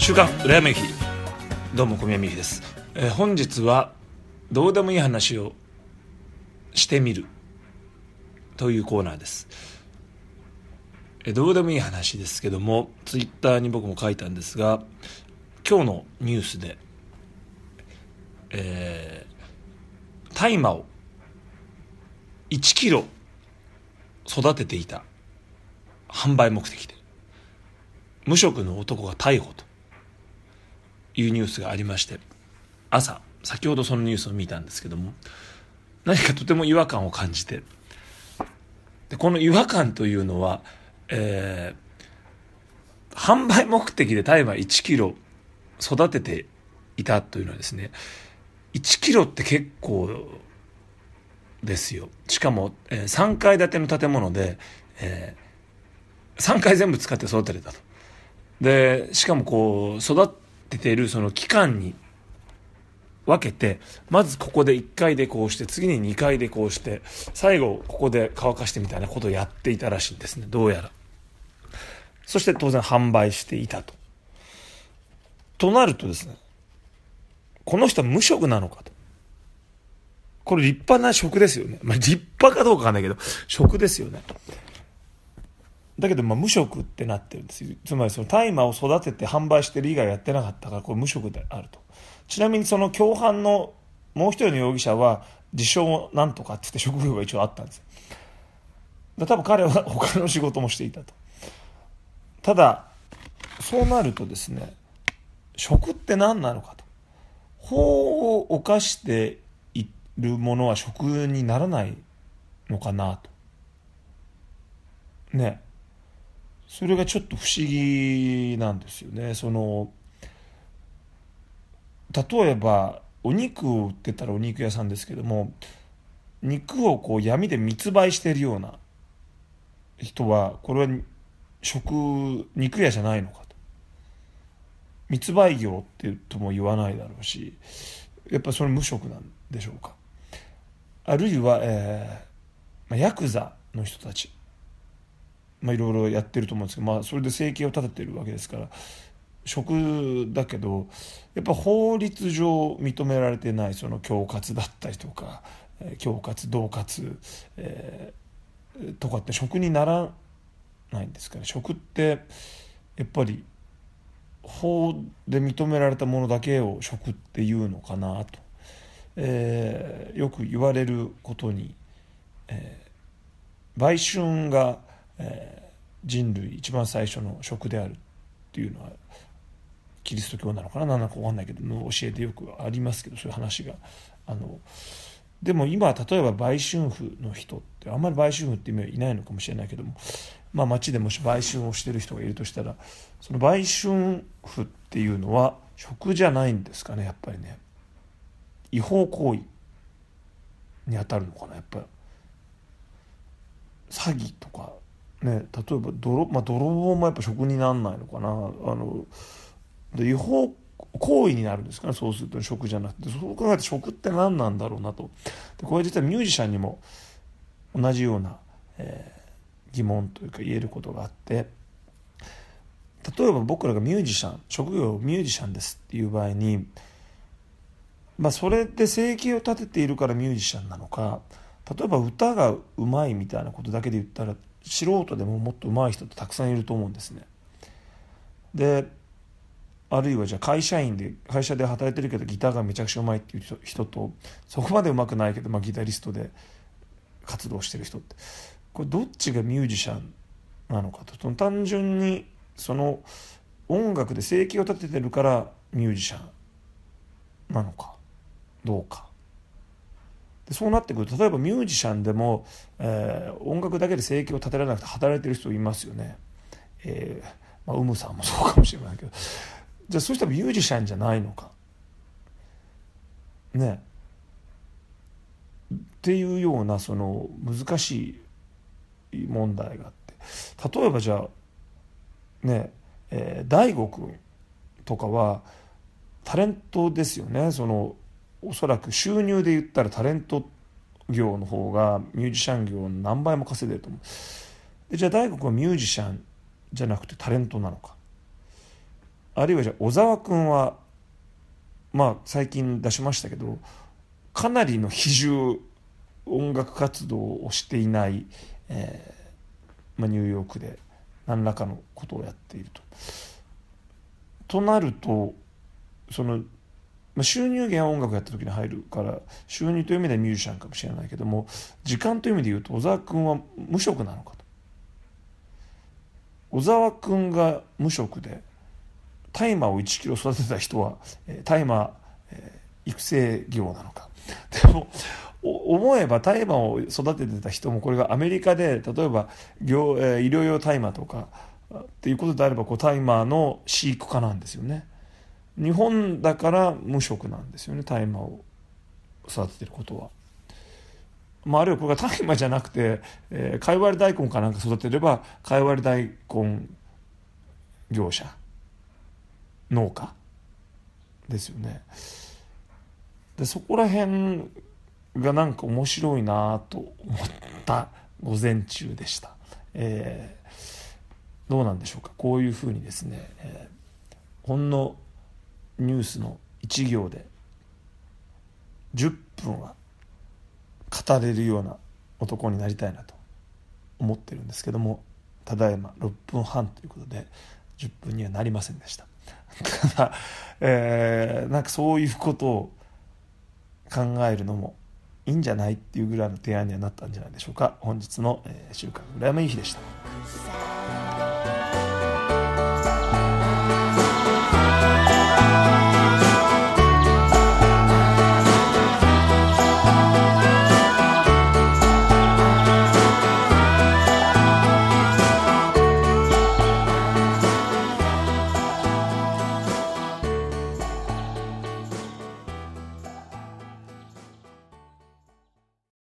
週刊浦山由紀、どうも小宮美樹です。本日はどうでもいい話をしてみるというコーナーです。どうでもいい話ですけども、ツイッターに僕も書いたんですが、今日のニュースで、大麻を1キロ育てていた販売目的で無職の男が逮捕というニュースがありまして、先ほどそのニュースを見たんですけども、何かとても違和感を感じて、でこの違和感というのは、販売目的で大麻1キロ育てていたというのはですね、1キロって結構ですよ。しかも、3階建ての建物で、3階全部使って育ててたと。でしかもこう育てているその期間に分けて、まずここで1階でこうして、次に2階でこうして、最後ここで乾かしてみたいなことをやっていたらしいんですね、どうやら。そして当然販売していたとなるとですね、この人は無職なのかと。これ立派な職ですよね。立派かどうかわかんないけど職ですよね。だけど無職ってなってるんですよ。つまりその大麻を育てて販売してる以外やってなかったから、これ無職であると。ちなみにその共犯のもう一人の容疑者は自称なんとかって言って職業が一応あったんですよ。多分彼は他の仕事もしていたと。ただそうなるとですね、職って何なのかと。法を犯しているものは職にならないのかなとね。それがちょっと不思議なんですよね。例えばお肉を売ってたらお肉屋さんですけども、肉をこう闇で密売しているような人は、これは肉屋じゃないのかと。密売業ってとも言わないだろうし、やっぱそれ無職なんでしょうか。あるいは、ヤクザの人たち、いろいろやってると思うんですけど、それで生計を立ててるわけですから、職だけどやっぱ法律上認められてないその恐喝だったりとか、恐喝恫喝、とかって職にならないんですかね。職ってやっぱり法で認められたものだけを職っていうのかなと、よく言われることに、売春が、人類一番最初の職であるっていうのはキリスト教なのかな、何なのか分かんないけどの教えでよくありますけど、そういう話がでも今例えば売春婦の人ってあんまり売春婦っていないのかもしれないけども、街でもし売春をしてる人がいるとしたら、その売春婦っていうのは職じゃないんですかね。やっぱりね、違法行為に当たるのかな。やっぱり詐欺とかね、例えば泥棒もやっぱ職にならないのかな。違法行為になるんですかね。そうすると職じゃなくて、そう考えて職って何なんだろうなと。でこれ実はミュージシャンにも同じような、疑問というか言えることがあって、例えば僕らがミュージシャン、職業ミュージシャンですっていう場合に、それで生計を立てているからミュージシャンなのか、例えば歌がうまいみたいなことだけで言ったら素人でももっとうまい人ってたくさんいると思うんですね。であるいはじゃあ会社で働いてるけどギターがめちゃくちゃうまいっていう人と、そこまでうまくないけど、ギタリストで活動してる人って、これどっちがミュージシャンなのかと。単純にその音楽で生計を立ててるからミュージシャンなのかどうかで、そうなってくると、例えばミュージシャンでも、音楽だけで生計を立てられなくて働いてる人いますよね。ウムさんもそうかもしれないけど、じゃあそうしたらミュージシャンじゃないのかねっていうような、その難しい問題があって、例えばじゃあね、大悟君とかはタレントですよね。おそらく収入で言ったらタレント業の方がミュージシャン業の何倍も稼いでると思う。じゃあ大悟君はミュージシャンじゃなくてタレントなのか。 あるいはじゃあ小沢君は最近出しましたけど、かなりの比重音楽活動をしていない、ニューヨークで何らかのことをやっているとなると、その収入源は音楽やった時に入るから収入という意味ではミュージシャンかもしれないけども、時間という意味で言うと小沢君は無職なのかと。小沢君が無職で大麻を1キロ育てた人は大麻育成業なのか。でも思えば大麻を育ててた人もこれがアメリカで例えば医療用大麻とかっていうことであれば大麻の飼育家なんですよね。日本だから無職なんですよね、大麻を育ててることは。あるいはこれが大麻じゃなくて、かいわれ大根かなんか育てればかいわれ大根業者農家ですよね。でそこら辺がなんか面白いなと思った午前中でした。どうなんでしょうか。こういうふうにですね、ほんのニュースの1行で10分は語れるような男になりたいなと思ってるんですけども、ただいま6分半ということで10分にはなりませんでした。ただ、なんかそういうことを考えるのもいいんじゃないっていうぐらいの提案にはなったんじゃないでしょうか。本日の週刊裏山いい日でした。